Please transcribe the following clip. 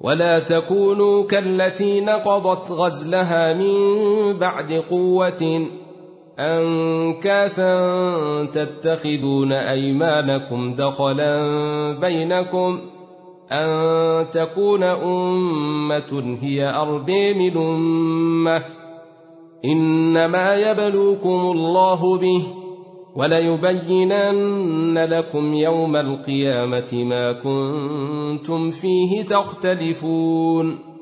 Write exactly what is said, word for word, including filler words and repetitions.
ولا تكونوا كالتي نقضت غزلها من بعد قوة أنكاثا تتخذون أيمانكم دخلا بينكم أن تكون أمة هي أربى من أمة إنما يبلوكم الله به وليبينن لكم يوم القيامة ما كنتم فيه تختلفون